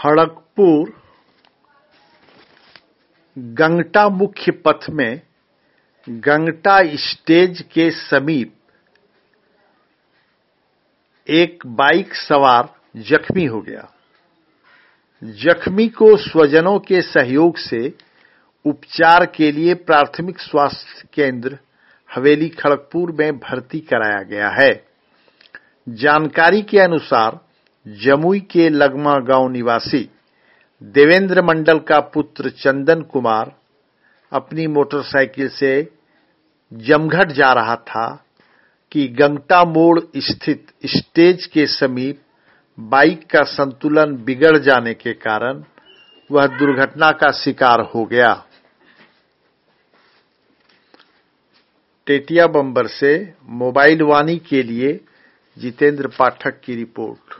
खड़गपुर गंगटा मुख्य पथ में गंगटा स्टेज के समीप एक बाइक सवार जख्मी हो गया। जख्मी को स्वजनों के सहयोग से उपचार के लिए प्राथमिक स्वास्थ्य केंद्र हवेली खड़गपुर में भर्ती कराया गया है। जानकारी के अनुसार जमुई के लगमा गांव निवासी देवेंद्र मंडल का पुत्र चंदन कुमार अपनी मोटरसाइकिल से जमघट जा रहा था कि गंगटा मोड़ स्थित स्टेज के समीप बाइक का संतुलन बिगड़ जाने के कारण वह दुर्घटना का शिकार हो गया। टेटिया बम्बर से मोबाइल वाणी के लिए जितेंद्र पाठक की रिपोर्ट।